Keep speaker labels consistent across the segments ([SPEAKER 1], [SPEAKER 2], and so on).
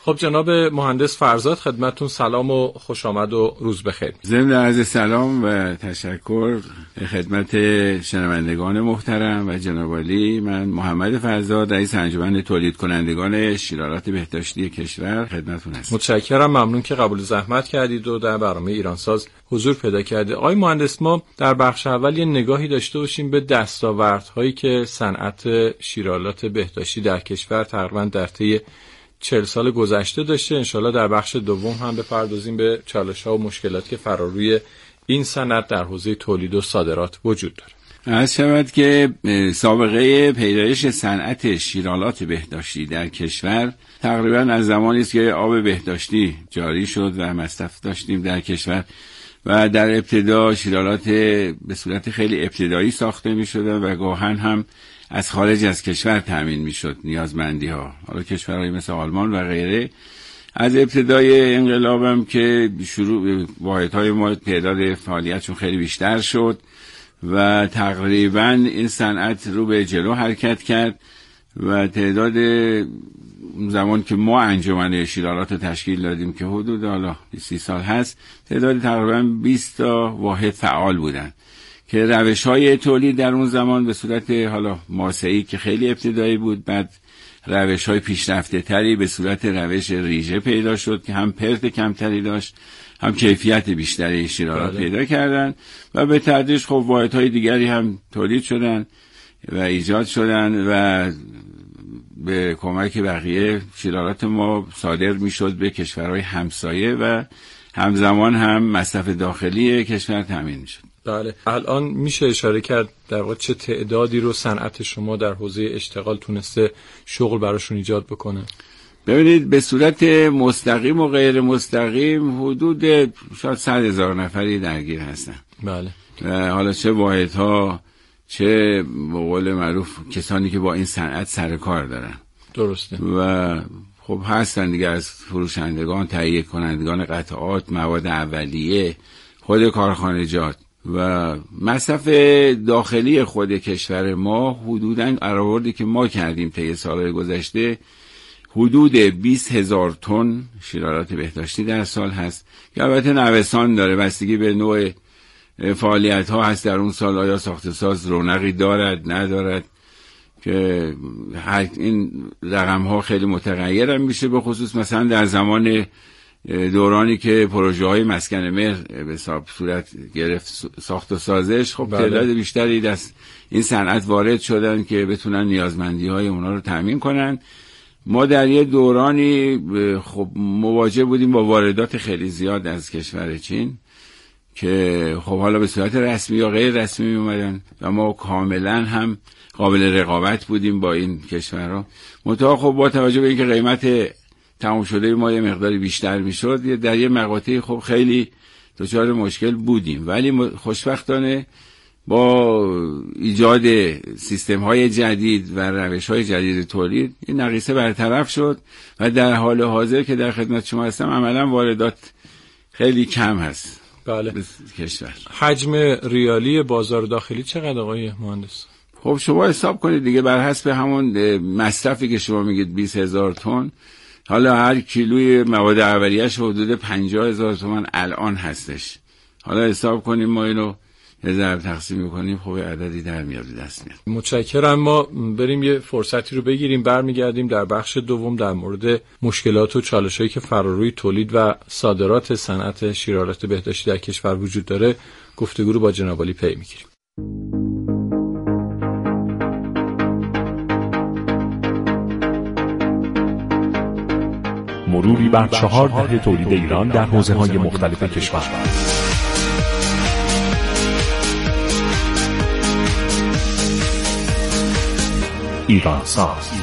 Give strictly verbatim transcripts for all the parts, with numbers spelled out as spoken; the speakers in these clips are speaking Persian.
[SPEAKER 1] خب جناب مهندس فرزاد، خدمتتون سلام و خوش آمد و روز بخیر.
[SPEAKER 2] ضمن عرض سلام و تشکر خدمت شنوندگان محترم و جناب عالی، من محمد فرزاد، رئیس انجمن تولید کنندگان شیرالات بهداشتی کشور خدمتتون هستم.
[SPEAKER 1] متشکرم، ممنون که قبول زحمت کردید و در برنامه ایرانساز حضور پیدا کردید. آقای مهندس، ما در بخش اول یه نگاهی داشته باشیم به دستاوردهایی که صنعت شیرالات بهداشتی در کشور تقریبا در طی چهل سال گذشته داشته. انشالله در بخش دوم هم بپردازیم به چالش‌ها و مشکلاتی که فراروی این صنعت در حوزه تولید و صادرات وجود داره.
[SPEAKER 2] عرض شود که سابقه پیدایش صنعت شیرالات بهداشتی در کشور تقریبا از زمانی است که آب بهداشتی جاری شد و مصرف داشتیم در کشور و در ابتدا شیرالات به صورت خیلی ابتدایی ساخته می شدن و گاهن هم از خارج از کشور تامین می شد نیازمندی ها. حالا کشورهای مثل آلمان و غیره از ابتدای انقلاب هم که شروع واحدهای ما تعداد فعالیتشون خیلی بیشتر شد و تقریبا این صنعت رو به جلو حرکت کرد و تعداد زمان که ما انجمن شیرالات تشکیل دادیم که حدود حالا سی سال هست، تعداد تقریبا بیست تا واحد فعال بودن که روش‌های تولید در اون زمان به صورت حالا ماسه‌ای که خیلی ابتدایی بود، بعد روش‌های پیشرفته تری به صورت روش ریژه پیدا شد که هم پرت کمتری داشت هم کیفیت بیشتری شیرالات پیدا کردن و به تدریج خب واحدهای دیگری هم تولید شدن و ایجاد شدن و به کمک بقیه شیرالات ما صادر میشد به کشورهای همسایه و همزمان هم مصرف داخلی کشور تامین میشد.
[SPEAKER 1] بله، الان میشه اشاره کرد در واقع چه تعدادی رو صنعت شما در حوزه اشتغال تونسته شغل براشون ایجاد بکنه؟
[SPEAKER 2] ببینید به صورت مستقیم و غیر مستقیم حدود شاید صد هزار نفری درگیر هستن.
[SPEAKER 1] بله.
[SPEAKER 2] و حالا چه واحدها چه به قول معروف کسانی که با این صنعت سر کار دارن.
[SPEAKER 1] درسته.
[SPEAKER 2] و خب هستن دیگه، از فروشندگان، تهیه کنندگان قطعات، مواد اولیه، خود کارخانجات و مصرف داخلی خود کشور ما حدوداً برآوردی که ما کردیم طی سالهای گذشته حدود بیست هزار تن شیرالات بهداشتی در سال هست که البته نوسان داره، بستگی به نوع فعالیت ها هست در اون سال، آیا ساخت ساز رونقی دارد ندارد که این رقم ها خیلی متغیر هم میشه، به خصوص مثلا در زمان دورانی که پروژه های مسکن مهر به صورت گرفت ساخت و سازش، خب
[SPEAKER 1] بله.
[SPEAKER 2] تعداد بیشتری دست این صنعت وارد شدن که بتونن نیازمندی های اونا رو تامین کنن. ما در یه دورانی خب مواجه بودیم با واردات خیلی زیاد از کشور چین که خب حالا به صورت رسمی یا غیر رسمی می اومدن و ما کاملا هم قابل رقابت بودیم با این کشورها. منتها خب با توجه به اینکه قیمت تمام شده ما یه مقداری بیشتر میشد، در یه مقاطعی خب خیلی دچار مشکل بودیم، ولی خوشبختانه با ایجاد سیستم های جدید و روش های جدید تولید این نقیصه برطرف شد و در حال حاضر که در خدمت شما هستم عملا واردات خیلی کم هست.
[SPEAKER 1] بله.
[SPEAKER 2] کشور
[SPEAKER 1] حجم ریالی بازار داخلی چقدر آقای مهندس؟
[SPEAKER 2] خب شما حساب کنید دیگه، بر حسب همون مصرفی که شما میگید بیست هزار تن، حالا هر کیلوی مواد اولیه‌اش حدود پنجاه هزار تومان الان هستش. حالا حساب کنیم ما اینو یه ضرب تقسیم می‌کنیم، خب عددی در میاد دست میاد.
[SPEAKER 1] متشکرم. ما بریم یه فرصتی رو بگیریم، برمیگردیم در بخش دوم در مورد مشکلات و چالش‌هایی که فراروی تولید و صادرات صنعت شیرالات بهداشتی در کشور وجود داره گفتگو رو با جناب عالی پی می‌گیریم.
[SPEAKER 3] مروری بر چهار دهه تولید ایران در حوزه‌های مختلف کشور. ایرانساز.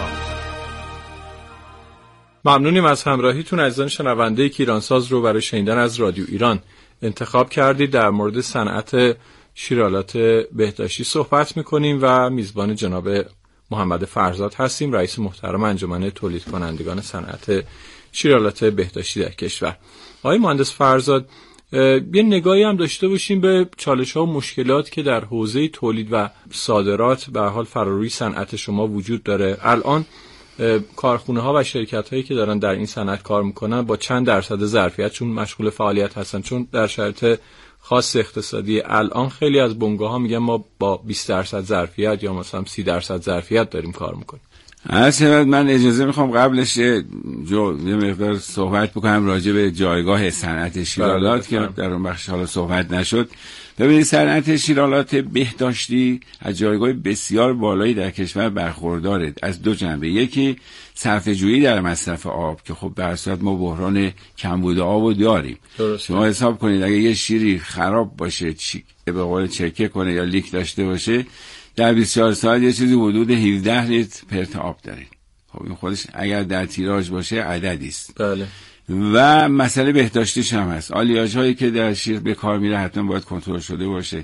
[SPEAKER 1] ممنونیم از همراهیتون عزیزان شنونده که ایرانساز رو برای شنیدن از رادیو ایران انتخاب کردید. در مورد صنعت شیرالات بهداشتی صحبت می‌کنیم و میزبان جناب محمد فرزاد هستیم، رئیس محترم انجمن تولید کنندگان صنعت شیرالات بهداشتی در کشور. آقای مهندس فرزاد، یه نگاهی هم داشته باشیم به چالش‌ها و مشکلات که در حوزه تولید و صادرات به حال فراروی صنعت شما وجود داره. الان کارخونه ها و شرکت هایی که دارن در این صنعت کار میکنن با چند درصد ظرفیت چون مشغول فعالیت هستن؟ چون در شرایط خاص اقتصادی الان خیلی از بنگاه ها میگن ما با بیست درصد ظرفیت یا مثلا سی درصد ظرفیت داریم کار میکنیم.
[SPEAKER 2] اصلا من اجازه میخوام قبلش جو یه مقدار صحبت بکنم راجع به جایگاه صنعت شیرالات که در اون بخش حالا صحبت نشد. ببینید صنعت شیرالات بهداشتی از جایگاه بسیار بالایی در کشور برخورداره از دو جنبه. یکی صرفه‌جویی در مصرف آب که خب در صورت ما بحران کمبود آب داریم.
[SPEAKER 1] درسته.
[SPEAKER 2] شما حساب کنید اگه یه شیری خراب باشه چی به قول چکه کنه یا لیک داشته باشه در بیست و چهار ساعت یه چیزی حدود هفده لیتر پرت آب دارید. خب این خودش اگر در تیراژ باشه عددی است.
[SPEAKER 1] بله.
[SPEAKER 2] و مسئله بهداشتیش هم هست. آلیاژ هایی که در شیر به کار میره حتما باید کنترل شده باشه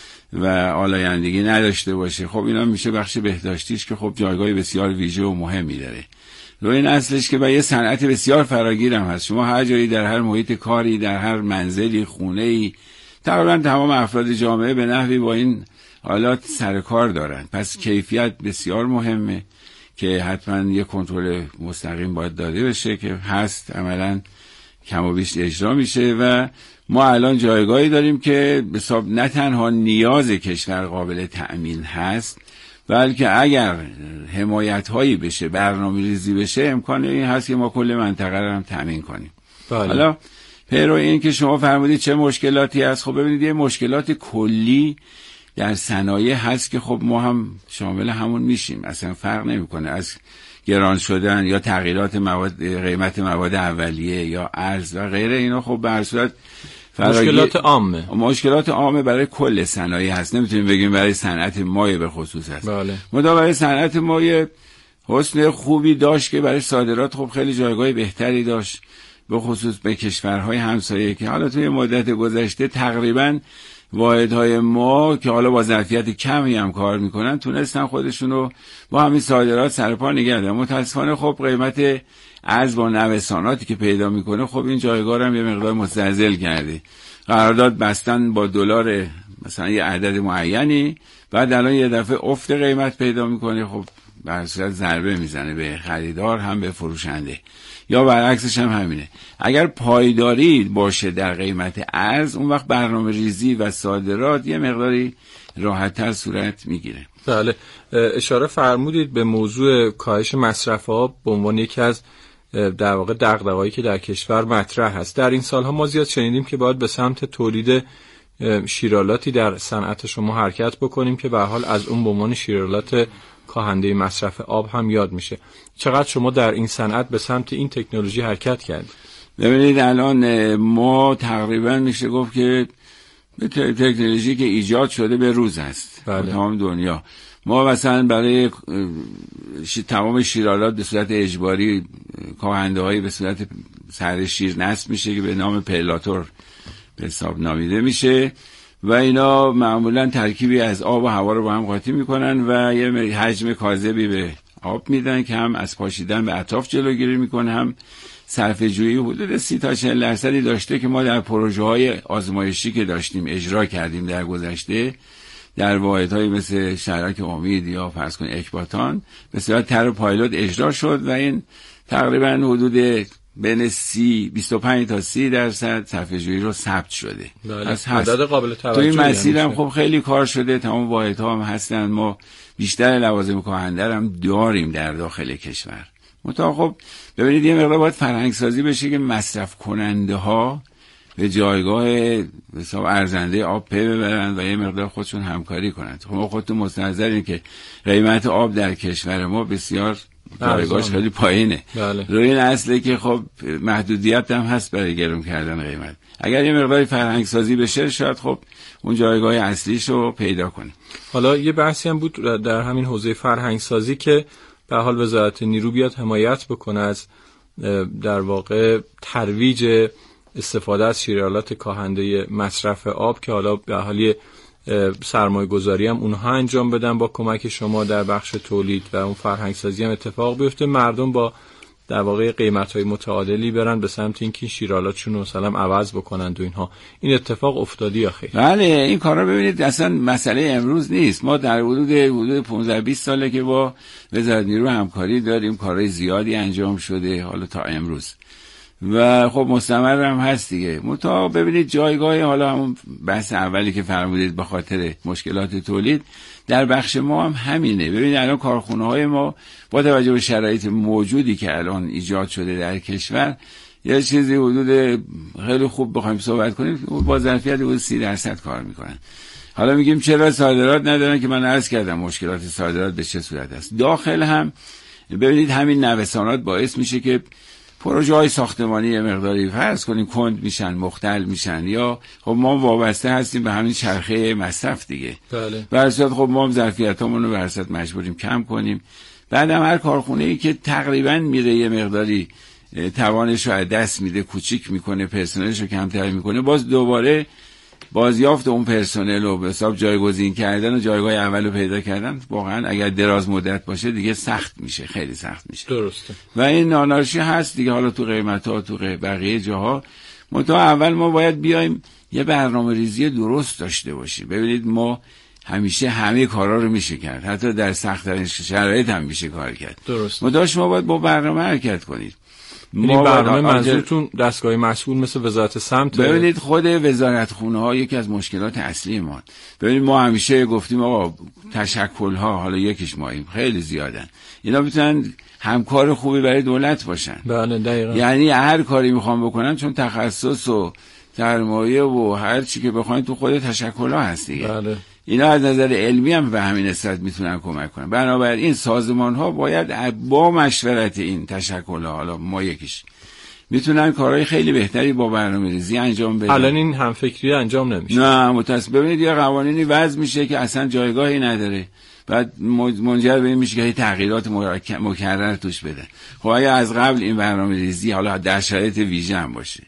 [SPEAKER 2] و آلایندگی نداشته باشه. خب اینا میشه بخش بهداشتیش که خب جایگاه بسیار ویژه و مهمی داره. رو این اصلش که با یه صنعت بسیار فراگیر هم هست. شما هر جایی در هر محیط کاری، در هر منزلی، خونه‌ای، تقریبا تمام افراد جامعه به نحوی با این آلات سر کار دارن. پس کیفیت بسیار مهمه که حتما یه کنترل مستقیم باید داده بشه که هست، عملا کم و بیش اجرا میشه و ما الان جایگاهی داریم که حساب نه تنها نیاز کشور قابل تأمین هست بلکه اگر حمایت هایی بشه، برنامه‌ریزی بشه، امکان این هست که ما کل منطقه رو هم تأمین کنیم.
[SPEAKER 1] بله.
[SPEAKER 2] حالا پیرو این که شما فرمودید چه مشکلاتی هست، خب ببینید یه مشکلات کلی در صنایع هست که خب ما هم شامل همون میشیم، اصلا فرق نمیکنه از گران شدن یا تغییرات مواد، قیمت مواد اولیه یا ارز و غیره. اینا خب به هر صورت
[SPEAKER 1] مشکلات عامه
[SPEAKER 2] مشکلات عامه برای کل صنایع هست، نمیتونیم بگیم برای صنعت مایع به خصوص هست.
[SPEAKER 1] بله.
[SPEAKER 2] مدا برای صنعت مایع حسن خوبی داشت که برای صادرات خب خیلی جایگاه بهتری داشت، به خصوص به کشورهای همسایه که حالا توی مدت گذشته تقریباً واحدهای ما که حالا با ظرفیت کمی هم کار میکنن تونستن خودشونو با همین صادرات سرپا نگه دارن. متاسفانه خب قیمت ارز با نوساناتی که پیدا میکنه خب این جایگاه هم یه مقدار مستزل کرده. قرارداد بستن با دلار مثلا یه عدد معینی، بعد الان یه دفعه افت قیمت پیدا میکنه، خب به هر صورت ضربه میزنه به خریدار هم به فروشنده، یا برعکسش هم همینه. اگر پایداری باشه در قیمت ارز اون وقت برنامه ریزی و صادرات یه مقداری راحت‌تر صورت میگیره.
[SPEAKER 1] بله. اشاره فرمودید به موضوع کاهش مصرف آب به عنوان یکی از در واقع دغدغه‌هایی که در کشور مطرح هست. در این سالها ما زیاد شنیدیم که باید به سمت تولید شیرالاتی در صنعت شما حرکت بکنیم که به هر حال از اون به عنوان شیرالات کاهنده مصرف آب هم یاد میشه. چقدر شما در این صنعت به سمت این تکنولوژی حرکت کردید؟
[SPEAKER 2] ببینید الان ما تقریبا میشه گفت که تکنولوژی که ایجاد شده به روز است.
[SPEAKER 1] بله.
[SPEAKER 2] تمام دنیا ما مثلا برای تمام شیرالات به صورت اجباری کاهنده هایی به صورت سر شیر نصب میشه که به نام پرلاتور به حساب نامیده میشه و اینا معمولا ترکیبی از آب و هوا رو با هم قاطی میکنن و یه حجم کاذبی به آب میدن که هم از پاشیدن به اطراف جلوگیری میکنه، هم صرفه‌جویی حدود سی تا چهل درصدی داشته که ما در پروژه های آزمایشی که داشتیم اجرا کردیم در گذشته در واحدهای مثل شهرک امید یا فرض کن اکباتان به صورت طرح پایلوت اجرا شد و این تقریبا حدود بین سی بیست و پنج تا سی درصد صرفه‌جویی رو ثبت شده.
[SPEAKER 1] بله. از عدد قابل توجهی.
[SPEAKER 2] تو این مسیر هم خب خیلی کار شده، تمام واحدها هم هستن، ما بیشتر لوازم کاهنده هم داریم در داخل کشور. متأ خب ببینید یه مقدار باید فرهنگ سازی بشه که مصرف کننده ها به جایگاه حساب ارزنده آب پی ببرن و یه مقدار خودشون همکاری کنند. خب ما خودتون مستحضرین که قیمت آب در کشور ما بسیار جایگاهش خیلی پایینه.
[SPEAKER 1] بله.
[SPEAKER 2] روی این اصله که خب محدودیت هم هست برای گرم کردن قیمت. اگر یه مقداری فرهنگ سازی بشه شاید خب اون جایگاه اصلیش رو پیدا کنه.
[SPEAKER 1] حالا یه بحثی هم بود در همین حوزه فرهنگ سازی که به حال وزارت نیرو بیاد حمایت بکنه از در واقع ترویج استفاده از شیرالات کاهنده مصرف آب که حالا به حال سرمایه گذاری هم اونها انجام بدن با کمک شما در بخش تولید و اون فرهنگ سازی هم اتفاق بیفته، مردم با در واقع قیمت‌های متعادلی برن به سمت اینکه شیرالاتشون رو مثلا عوض بکنن و اینها. این اتفاق افتادی یا خیر؟
[SPEAKER 2] بله این کارا ببینید اصلا مسئله امروز نیست. ما در حدود حدود پانزده بیست ساله که با وزارت نیرو همکاری داریم، کارهای زیادی انجام شده حالا تا امروز و خب مستمر هم هست دیگه. متا ببینید جایگاه، حالا همون بحث اولی که فرمودید به خاطر مشکلات تولید، در بخش ما هم همینه. ببینید الان کارخونه های ما با توجه به شرایط موجودی که الان ایجاد شده در کشور، یه چیزی حدود خیلی خوب بخوایم صحبت کنیم با ظرفیت حدود سی درصد کار میکنن. حالا میگیم چرا صادرات ندارن، که من عرض کردم مشکلات صادرات به چه صورت است. داخل هم ببینید همین نوسانات باعث میشه که پروژه های ساختمانی یه مقداری فرض کنیم کند میشن، مختل میشن، یا خب ما وابسته هستیم به همین چرخه مصرف دیگه.
[SPEAKER 1] بله.
[SPEAKER 2] به هر صورت خب ما هم ظرفیتامون رو به هر صورت مجبوریم کم کنیم. بعدم هر کارخونه ای که تقریبا میره یه مقداری توانش رو از دست میده، کوچیک میکنه، پرسنلش رو کمتر میکنه، باز دوباره بازیافت اون پرسنل رو به حساب جایگزین کردن و جایگاه اول رو پیدا کردن واقعا اگر دراز مدت باشه دیگه سخت میشه، خیلی سخت میشه.
[SPEAKER 1] درسته. و
[SPEAKER 2] این نانارشی هست دیگه، حالا تو قیمت‌ها تو بقیه جاها. منتها اول ما باید بیایم یه برنامه ریزی درست داشته باشیم. ببینید ما همیشه همه کارا رو میشه کرد، حتی در سخت‌ترین شرایط هم میشه کار کرد.
[SPEAKER 1] درست.
[SPEAKER 2] منتها شما باید با برنامه حرکت کنید.
[SPEAKER 1] این برنامه منظورتون دستگاه مسئول مثل وزارت سمت؟
[SPEAKER 2] ببینید خود وزارتخونه ها یکی از مشکلات اصلی ما. ببینید ما همیشه گفتیم آقا تشکل ها، حالا یکیش ماییم، خیلی زیادن، اینا میتونن همکار خوبی برای دولت باشن.
[SPEAKER 1] بله دقیقاً.
[SPEAKER 2] یعنی هر کاری میخوام بکنن چون تخصص و سرمایه و هر چی که بخواین تو خود تشکل ها هست دیگه.
[SPEAKER 1] بله.
[SPEAKER 2] اینا از نظر علمی هم به همین اساس میتونن کمک کنن. بنابراین این سازمان ها باید با مشورت این تشکل ها، حالا ما یکیش، میتونن کارهای خیلی بهتری با برنامه‌ریزی انجام بدن.
[SPEAKER 1] الان این همفکری انجام نمیشه.
[SPEAKER 2] نه متأسفانه. ببینید یه قوانینی وضع میشه که اصلا جایگاهی نداره، بعد منجر به این میشه که تغییرات مکرر توش بدن. خب اگه از قبل این برنامه‌ریزی حالا در شرایط ویژه هم باشه،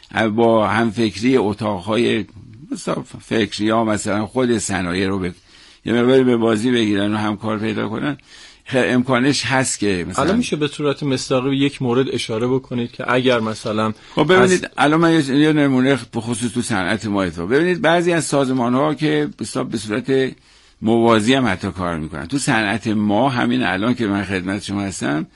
[SPEAKER 2] با همفکری اتاقهای فکری یا مثلا خود صنایع رو به یه مقداری به بازی بگیرن و همکار پیدا کنن، امکانش هست که مثلا
[SPEAKER 1] الان میشه به صورت مصداقی یک مورد اشاره بکنید که اگر مثلا
[SPEAKER 2] خب ببینید الان من یه نمونه به خصوص تو صنعت ما اتفاق ببینید بعضی از سازمان‌ها که به صورت موازی هم حتی کار میکنن. تو صنعت ما همین الان که من خدمت شما هستم،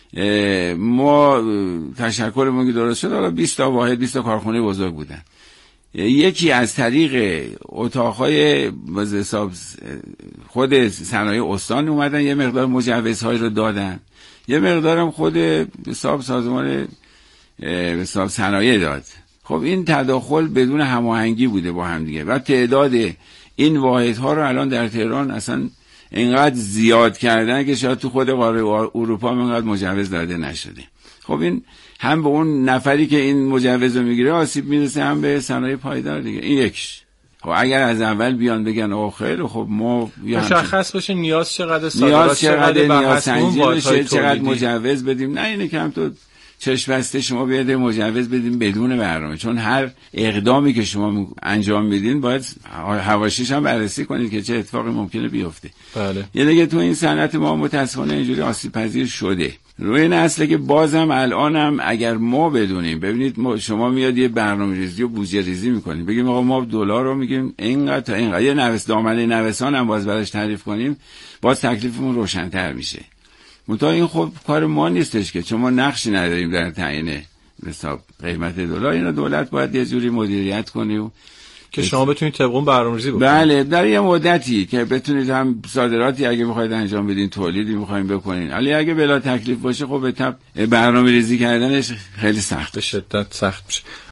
[SPEAKER 2] ما تشکلمون که درست شد حالا بیست تا واحد بیست تا کارخونه بزرگ بودن. یکی از طریق اتاقهای حساب خود صنایع استان اومدن یه مقدار مجوزهای رو دادن، یه مقدارم خود حساب سازمان حساب صنایع داد. خب این تداخل بدون هماهنگی بوده با هم دیگه و تعداد این واحدها رو الان در تهران اصلا اینقدر زیاد کردن که شاید تو خود قاره اروپا هم اینقدر مجوز داده نشده. خب این هم به اون نفری که این مجوز رو میگیره آسیب میرسه، هم به صنایع پایدار دیگه. این یکیش. خب اگر از اول بیان بگن آخه خیلی خب ما
[SPEAKER 1] مشخص باشه نیاز چقدر،
[SPEAKER 2] نیاز چقدر، نیاز سنجی بشه، چقدر مجوز بدیم. نه اینه که هم تو چشم بسته شما بیاید مجوز بدیم بدون برنامه، چون هر اقدامی که شما انجام میدین باید حواشیش هم بررسی کنید که چه اتفاقی ممکنه بیفته.
[SPEAKER 1] بله.
[SPEAKER 2] یه دیگه تو این صنعت ما متأسفانه اینجوری آسیب پذیر شده. روی این اصله که بازم الانم اگر ما بدونیم، ببینید ما شما میاد یه برنامه‌ریزی و بودجه ریزی میکنیم، بگیم آقا ما دلار رو میگیم اینقدر تا اینقدر، یه نوس دامنه نوسان هم باز براش تعریف کنیم، باز تکلیفمون روشن‌تر میشه. منتها این خب کار ما نیستش که، چون ما نقشی نداریم در تعیین حساب قیمت دلار. اینا دولت باید یه جوری مدیریت کنه و
[SPEAKER 1] که شما بتونید طبق اون برنامه‌ریزی بکنید.
[SPEAKER 2] بله در یه مدتی که بتونید هم صادراتی اگه می‌خواید انجام بدین، تولیدی می‌خواید بکنین، ولی اگه بلا تکلیف باشه خب به تبع برنامه‌ریزی کردنش خیلی سخت،
[SPEAKER 1] به شدت سخت میشه.